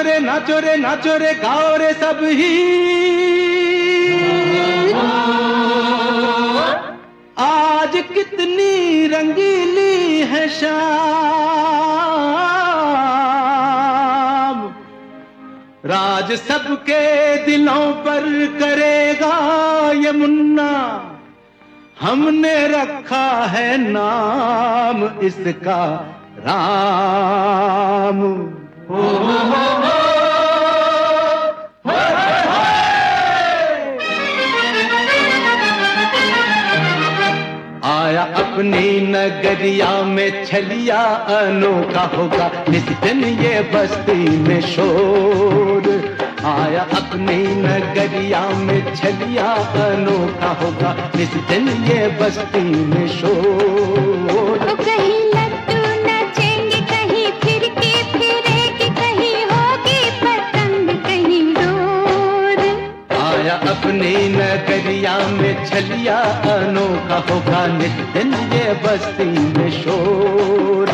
नाचो रे नाचो रे गाओ रे सब ही। आज कितनी रंगीली है शाम, राज सबके दिलों पर करेगा ये मुन्ना। हमने रखा है नाम इसका राम। हो आया अपनी नगरिया में छलिया, अनोखा होगा इस दिन ये बस्ती में शोर। आया अपनी नगरिया में छलिया, अनोखा होगा इस दिन ये बस्ती में शोर। तो कहीं लड्डू नचेंगे, कहीं फिरके फिरेगी, कहीं होगी पतंग कहीं डोर। आया अपनी नगरिया में छलिया, अनोखा होगा नित दिन ये बस्ती में शोर।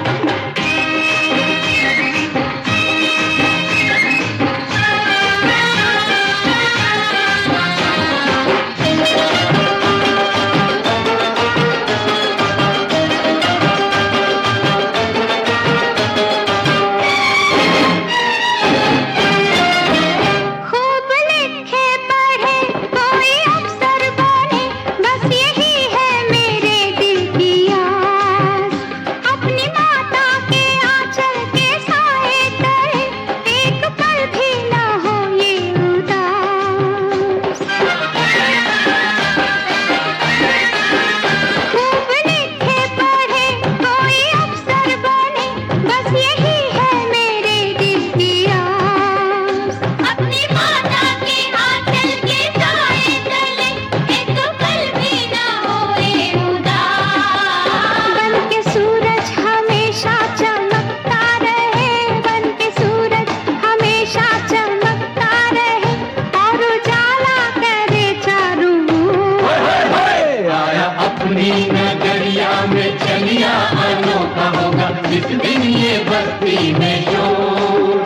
नगरिया में चलिया, अनोखा होगा इस दिन ये बस्ती में शोर।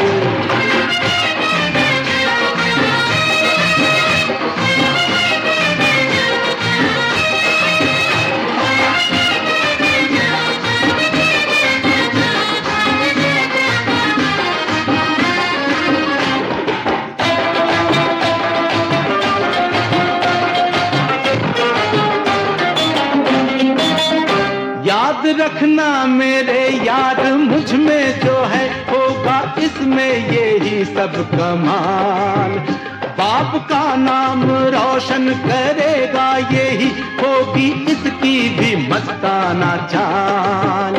याद रखना मेरे यार, मुझ में जो है होगा इसमें यही सब कमाल। बाप का नाम रोशन करेगा, यही होगी इसकी भी मस्ताना चाल।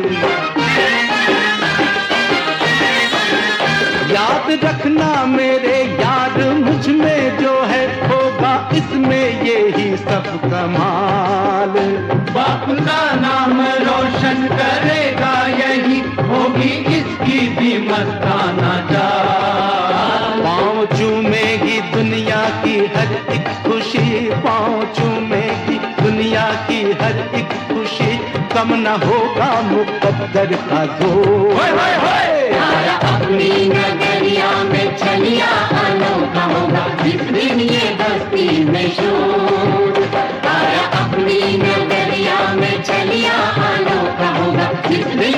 याद रखना मेरे यार, मुझ में जो है होगा इसमें यही सब कमाल। बाप का नाम रोशन करेगा, यही होगी इसकी भी मस्ताना चाल। पाँव चूमेगी दुनिया की हर एक खुशी, पाँव चूमेगी दुनिया की हर एक खुशी, कम न होगा मुकद्दर का जोर। आया अपनी नगरिया में छलिया, अनोखा होगा इस दिन ये बस्ती में शोर। आया अपनी नगरिया में छलिया, अनोखा होगा इस दिन